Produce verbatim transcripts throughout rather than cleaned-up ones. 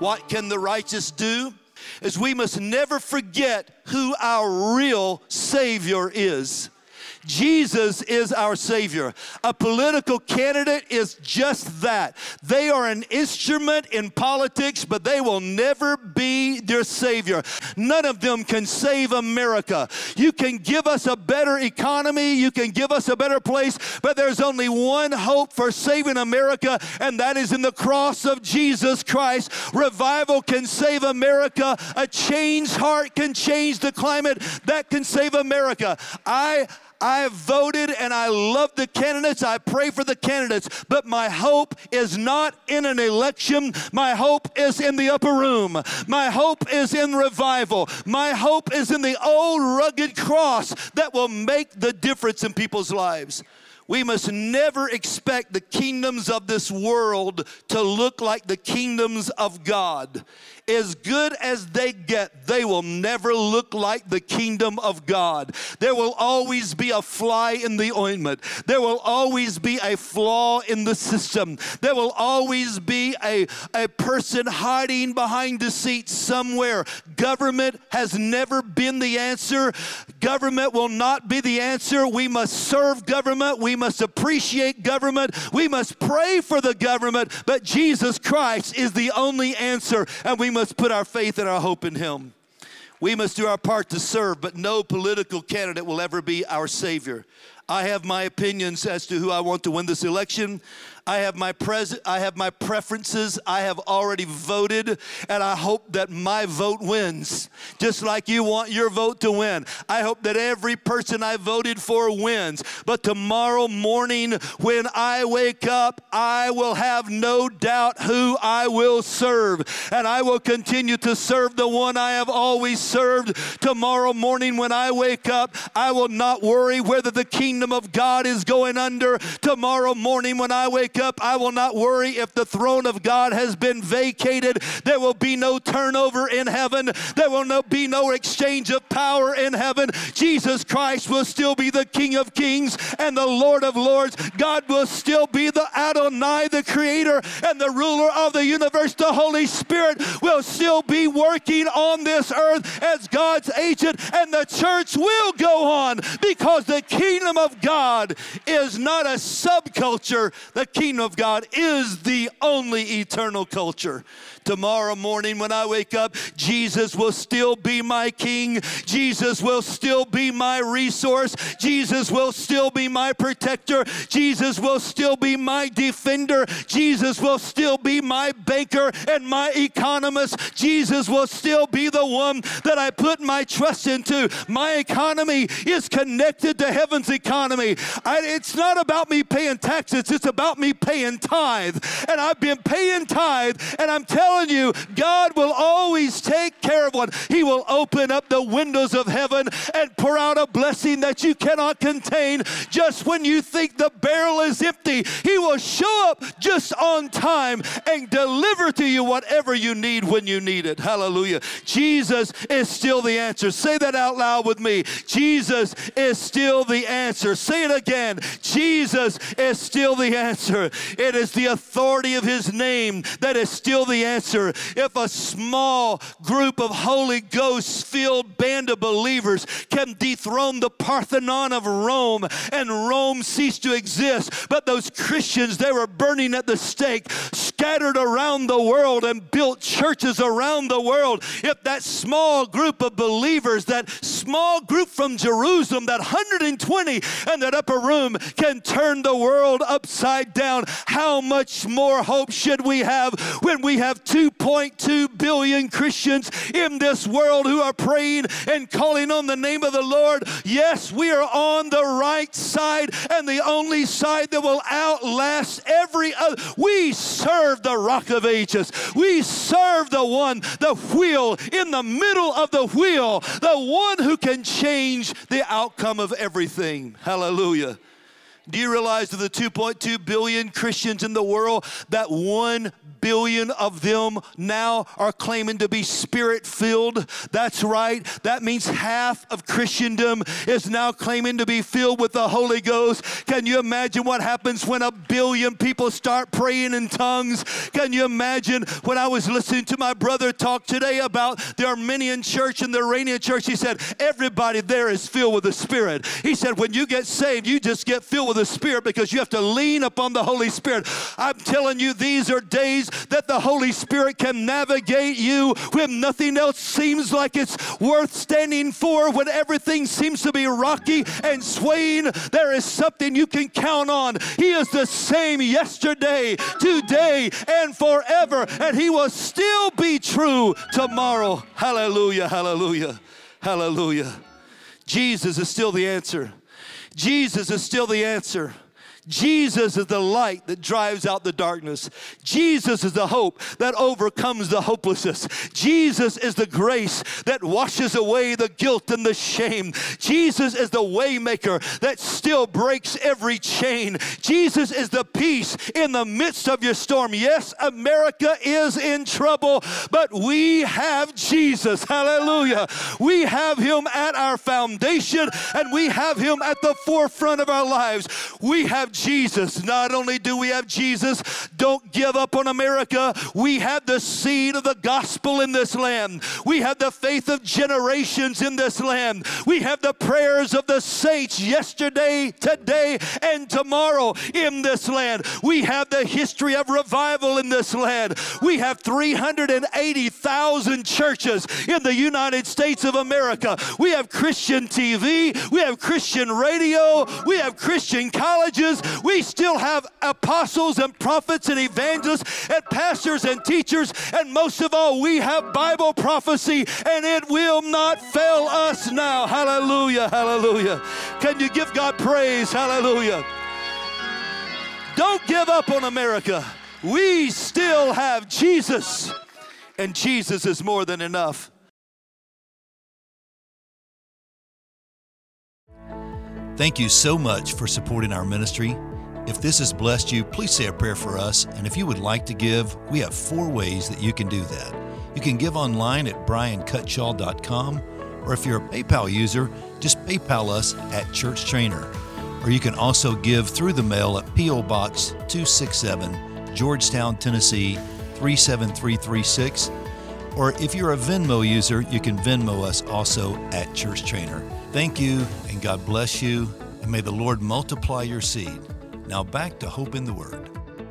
What can the righteous do? Is we must never forget who our real Savior is. Jesus is our Savior. A political candidate is just that. They are an instrument in politics, but they will never be their Savior. None of them can save America. You can give us a better economy, you can give us a better place, but there's only one hope for saving America, and that is in the cross of Jesus Christ. Revival can save America. A changed heart can change the climate. That can save America. I I have voted and I love the candidates. I pray for the candidates. But my hope is not in an election. My hope is in the upper room. My hope is in revival. My hope is in the old rugged cross that will make the difference in people's lives. We must never expect the kingdoms of this world to look like the kingdoms of God. As good as they get, they will never look like the kingdom of God. There will always be a fly in the ointment. There will always be a flaw in the system. There will always be a, a person hiding behind the seat somewhere. Government has never been the answer. Government will not be the answer. We must serve government. We must appreciate government. We must pray for the government. But Jesus Christ is the only answer, and we must put our faith and our hope in Him. We must do our part to serve, but no political candidate will ever be our Savior. I have my opinions as to who I want to win this election. I have my pres- I have my preferences. I have already voted, and I hope that my vote wins, just like you want your vote to win. I hope that every person I voted for wins. But tomorrow morning when I wake up, I will have no doubt who I will serve, and I will continue to serve the one I have always served. Tomorrow morning when I wake up, I will not worry whether the kingdom of God is going under. Tomorrow morning when I wake up, I will not worry if the throne of God has been vacated. There will be no turnover in heaven. There will no, be no exchange of power in heaven. Jesus Christ will still be the King of Kings and the Lord of Lords. God will still be the Adonai, the Creator and the ruler of the universe. The Holy Spirit will still be working on this earth as God's agent, and the church will go on, because the kingdom of God is not a subculture. The kingdom of God is the only eternal culture. Tomorrow morning when I wake up, Jesus will still be my King. Jesus will still be my resource. Jesus will still be my protector. Jesus will still be my defender. Jesus will still be my banker and my economist. Jesus will still be the one that I put my trust into. My economy is connected to heaven's economy. I, it's not about me paying taxes. It's about me paying tithe. And I've been paying tithe, and I'm telling you, God will always take care of one. He will open up the windows of heaven and pour out a blessing that you cannot contain. Just when you think the barrel is empty, He will show up just on time and deliver to you whatever you need when you need it. Hallelujah. Jesus is still the answer. Say that out loud with me. Jesus is still the answer. Say it again. Jesus is still the answer. It is the authority of His name that is still the answer. If a small group of Holy Ghost-filled band of believers can dethrone the Parthenon of Rome and Rome cease to exist, but those Christians, they were burning at the stake, scattered around the world and built churches around the world. If that small group of believers, that small group from Jerusalem, that one hundred twenty in that upper room can turn the world upside down, how much more hope should we have when we have two point two billion Christians in this world who are praying and calling on the name of the Lord? Yes, we are on the right side, and the only side that will outlast every other. We serve the Rock of Ages. We serve the one, the wheel in the middle of the wheel, the one who can change the outcome of everything. Hallelujah. Do you realize of the two point two billion Christians in the world, that one billion of them now are claiming to be Spirit-filled? That's right. That means half of Christendom is now claiming to be filled with the Holy Ghost. Can you imagine what happens when a billion people start praying in tongues? Can you imagine when I was listening to my brother talk today about the Armenian church and the Iranian church? He said, everybody there is filled with the Spirit. He said, when you get saved, you just get filled with the Spirit because you have to lean upon the Holy Spirit. I'm telling you, these are days that the Holy Spirit can navigate you when nothing else seems like it's worth standing for, when everything seems to be rocky and swaying. There is something you can count on. He is the same yesterday, today, and forever, and He will still be true tomorrow. Hallelujah, hallelujah, hallelujah. Jesus is still the answer. Jesus is still the answer. Jesus is the light that drives out the darkness. Jesus is the hope that overcomes the hopelessness. Jesus is the grace that washes away the guilt and the shame. Jesus is the way maker that still breaks every chain. Jesus is the peace in the midst of your storm. Yes, America is in trouble, but we have Jesus. Hallelujah. We have Him at our foundation, and we have Him at the forefront of our lives. We have Jesus. Not only do we have Jesus, don't give up on America. We have the seed of the gospel in this land. We have the faith of generations in this land. We have the prayers of the saints yesterday, today, and tomorrow in this land. We have the history of revival in this land. We have three hundred eighty thousand churches in the United States of America. We have Christian T V. We have Christian radio. We have Christian colleges. We still have apostles and prophets and evangelists and pastors and teachers. And most of all, we have Bible prophecy, and it will not fail us now. Hallelujah, hallelujah. Can you give God praise? Hallelujah. Don't give up on America. We still have Jesus, and Jesus is more than enough. Thank you so much for supporting our ministry. If this has blessed you, please say a prayer for us. And if you would like to give, we have four ways that you can do that. You can give online at brian cutshaw dot com, or if you're a PayPal user, just PayPal us at Church Trainer. Or you can also give through the mail at P O Box two sixty-seven, Georgetown, Tennessee three seven three three six. Or if you're a Venmo user, you can Venmo us also at Church Trainer. Thank you, and God bless you, and may the Lord multiply your seed. Now back to Hope in the Word.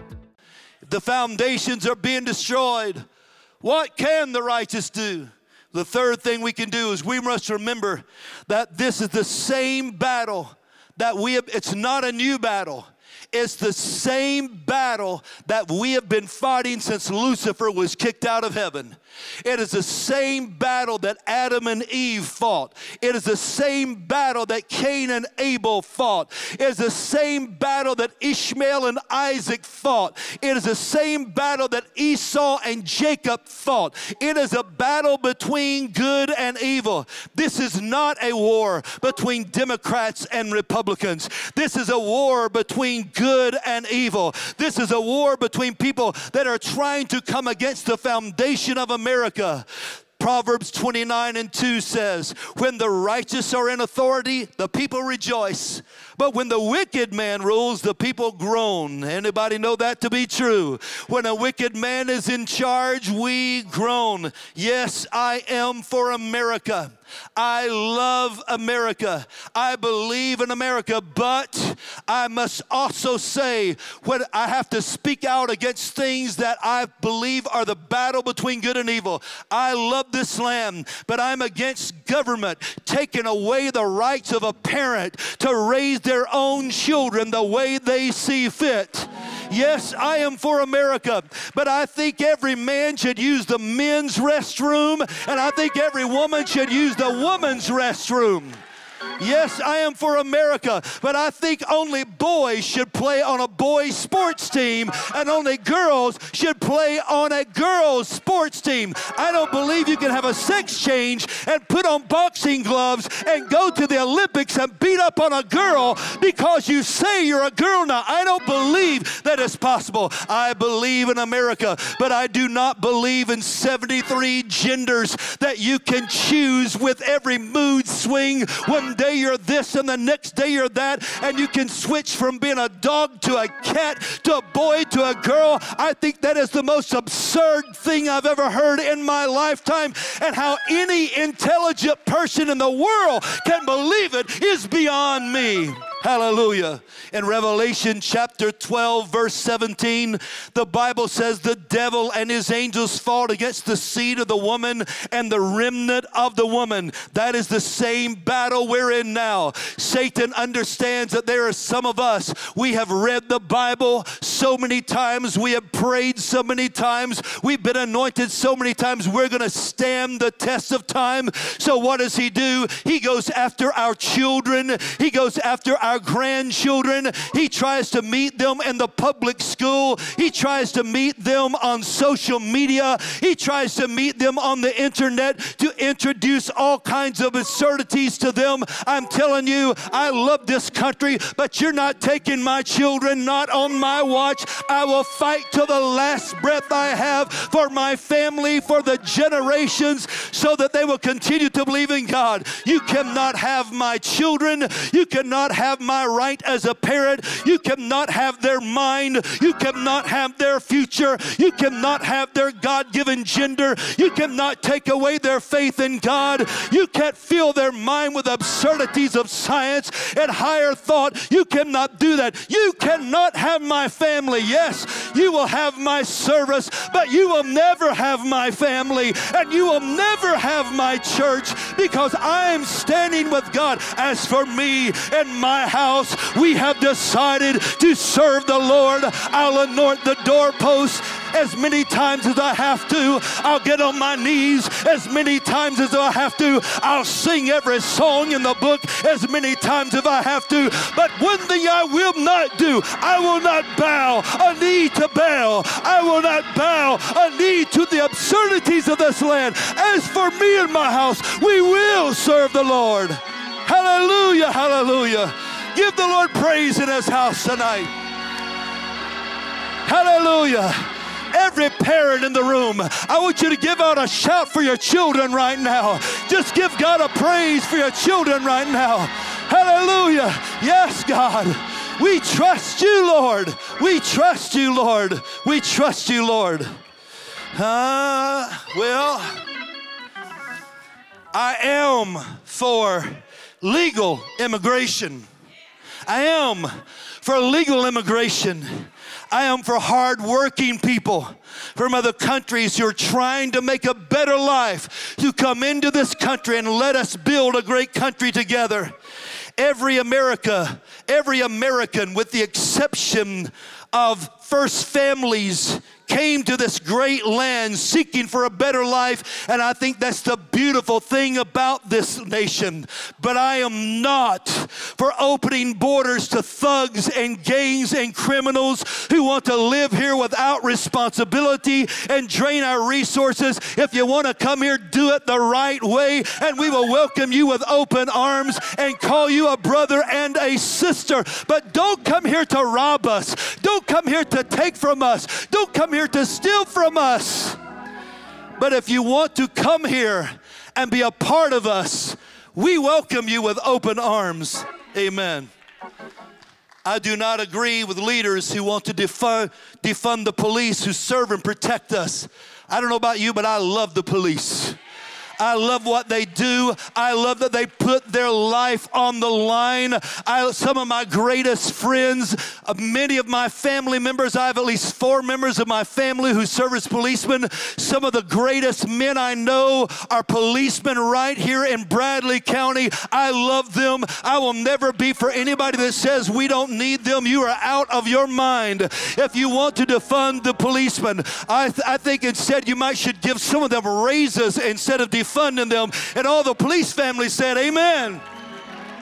If the foundations are being destroyed, what can the righteous do? The third thing we can do is we must remember that this is the same battle that we have. It's not a new battle. It's the same battle that we have been fighting since Lucifer was kicked out of heaven. It is the same battle that Adam and Eve fought. It is the same battle that Cain and Abel fought. It is the same battle that Ishmael and Isaac fought. It is the same battle that Esau and Jacob fought. It is a battle between good and evil. This is not a war between Democrats and Republicans. This is a war between good and evil. This is a war between people that are trying to come against the foundation of America. Proverbs twenty-nine and two says, when the righteous are in authority, the people rejoice. But when the wicked man rules, the people groan. Anybody know that to be true? When a wicked man is in charge, we groan. Yes, I am for America. I love America. I believe in America, but I must also say when I have to speak out against things that I believe are the battle between good and evil. I love this land, but I'm against government taking away the rights of a parent to raise their own children the way they see fit. Yes, I am for America, but I think every man should use the men's restroom, and I think every woman should use the woman's restroom. Yes, I am for America, but I think only boys should play on a boys' sports team and only girls should play on a girls' sports team. I don't believe you can have a sex change and put on boxing gloves and go to the Olympics and beat up on a girl because you say you're a girl now. I don't believe that is possible. I believe in America, but I do not believe in seventy-three genders that you can choose with every mood swing. One day you're this and the next day you're that, and you can switch from being a dog to a cat to a boy to a girl. I think that is the most absurd thing I've ever heard in my lifetime, and how any intelligent person in the world can believe it is beyond me. Hallelujah. In Revelation chapter twelve, verse seventeen, the Bible says the devil and his angels fought against the seed of the woman and the remnant of the woman. That is the same battle we're in now. Satan understands that there are some of us, we have read the Bible so many times, we have prayed so many times, we've been anointed so many times, we're going to stand the test of time. So what does he do? He goes after our children. He goes after our Our grandchildren. He tries to meet them in the public school. He tries to meet them on social media. He tries to meet them on the internet to introduce all kinds of absurdities to them. I'm telling you, I love this country, but you're not taking my children, not on my watch. I will fight till the last breath I have for my family, for the generations, so that they will continue to believe in God. You cannot have my children. You cannot have my right as a parent. You cannot have their mind. You cannot have their future. You cannot have their God-given gender. You cannot take away their faith in God. You can't fill their mind with absurdities of science and higher thought. You cannot do that. You cannot have my family. Yes, you will have my service, but you will never have my family, and you will never have my church, because I am standing with God. As for me and my house, we have decided to serve the Lord. I'll anoint the doorposts as many times as I have to. I'll get on my knees as many times as I have to. I'll sing every song in the book as many times as I have to. But one thing I will not do, I will not bow a knee to Baal. I will not bow a knee to the absurdities of this land. As for me and my house, we will serve the Lord. Hallelujah, hallelujah. Give the Lord praise in his house tonight. Hallelujah. Every parent in the room, I want you to give out a shout for your children right now. Just give God a praise for your children right now. Hallelujah. Yes, God. We trust you, Lord. We trust you, Lord. We trust you, Lord. Uh, well, I am for legal immigration. I am for legal immigration. I am for hard-working people from other countries who are trying to make a better life to come into this country and let us build a great country together. Every America, every American, with the exception of first families, came to this great land seeking for a better life, and I think that's the beautiful thing about this nation. But I am not for opening borders to thugs and gangs and criminals who want to live here without responsibility and drain our resources. If you want to come here, do it the right way, and we will welcome you with open arms and call you a brother and a sister. But don't come here to rob us. Don't come here to take from us. Don't come here to steal from us. But if you want to come here and be a part of us, we welcome you with open arms. Amen. I do not agree with leaders who want to defund, defund the police who serve and protect us. I don't know about you, but I love the police. I love what they do. I love that they put their life on the line. I, some of my greatest friends, uh, many of my family members, I have at least four members of my family who serve as policemen. Some of the greatest men I know are policemen right here in Bradley County. I love them. I will never be for anybody that says we don't need them. You are out of your mind. If you want to defund the policemen, I, th- I think instead you might should give some of them raises instead of defunding them. And all the police families said, amen.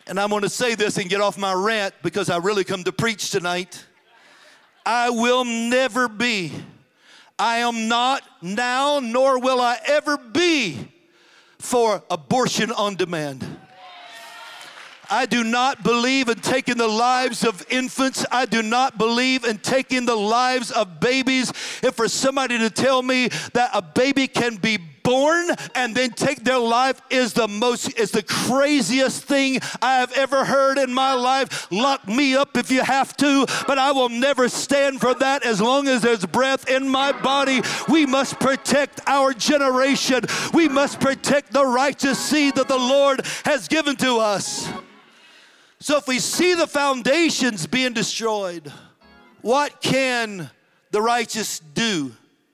And I'm going to say this and get off my rant because I really come to preach tonight. I will never be, I am not now, nor will I ever be for abortion on demand. I do not believe in taking the lives of infants. I do not believe in taking the lives of babies. If for somebody to tell me that a baby can be born and then take their life is the most, is the craziest thing I have ever heard in my life. Lock me up if you have to, but I will never stand for that as long as there's breath in my body. We must protect our generation. We must protect the righteous seed that the Lord has given to us. So if we see the foundations being destroyed, what can the righteous do?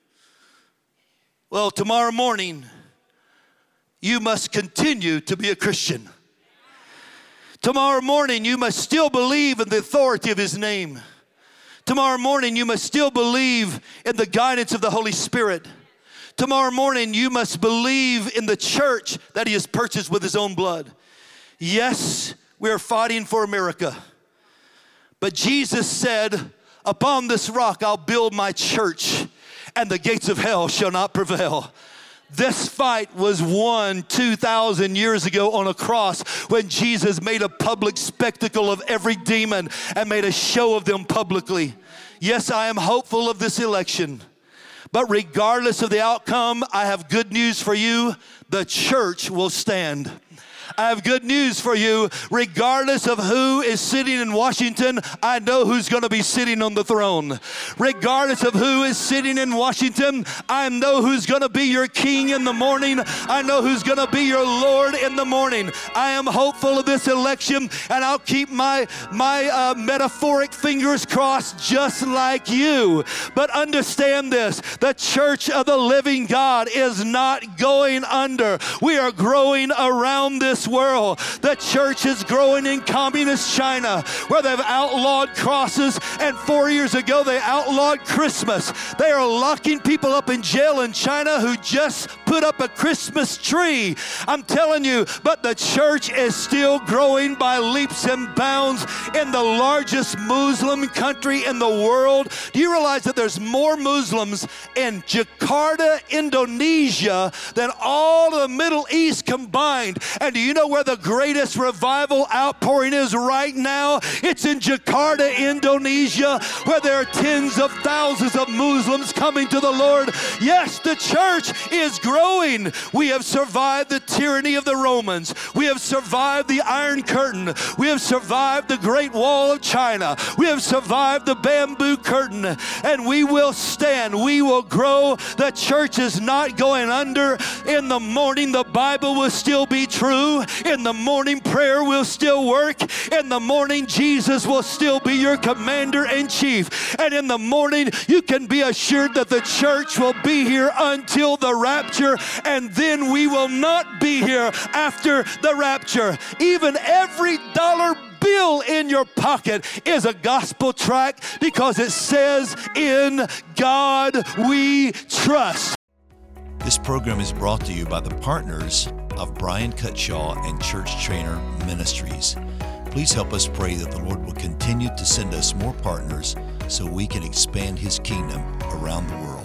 Well, tomorrow morning, you must continue to be a Christian. Tomorrow morning, you must still believe in the authority of His name. Tomorrow morning, you must still believe in the guidance of the Holy Spirit. Tomorrow morning, you must believe in the church that He has purchased with His own blood. Yes, we are fighting for America. But Jesus said, upon this rock I'll build my church, and the gates of hell shall not prevail. This fight was won two thousand years ago on a cross when Jesus made a public spectacle of every demon and made a show of them publicly. Yes, I am hopeful of this election. But regardless of the outcome, I have good news for you. The church will stand. I have good news for you. Regardless of who is sitting in Washington, I know who's going to be sitting on the throne. Regardless of who is sitting in Washington, I know who's going to be your king in the morning. I know who's going to be your Lord in the morning. I am hopeful of this election, and I'll keep my, my uh, metaphoric fingers crossed just like you. But understand this, the church of the living God is not going under. We are growing around this world. The church is growing in communist China, where they've outlawed crosses, and four years ago they outlawed Christmas. They are locking people up in jail in China who just put up a Christmas tree. I'm telling you, but the church is still growing by leaps and bounds in the largest Muslim country in the world. Do you realize that there's more Muslims in Jakarta, Indonesia, than all of the Middle East combined? And do you know where the greatest revival outpouring is right now? It's in Jakarta, Indonesia, where there are tens of thousands of Muslims coming to the Lord. Yes, the church is growing. We have survived the tyranny of the Romans. We have survived the Iron Curtain. We have survived the Great Wall of China. We have survived the bamboo curtain, and we will stand. We will grow. The church is not going under. In the morning, the Bible will still be true. In the morning, prayer will still work. In the morning, Jesus will still be your commander in chief. And in the morning, you can be assured that the church will be here until the rapture, and then we will not be here after the rapture. Even every dollar bill in your pocket is a gospel tract because it says, "In God we trust." This program is brought to you by the partners of Brian Cutshaw and Church Trainer Ministries. Please help us pray that the Lord will continue to send us more partners so we can expand His kingdom around the world.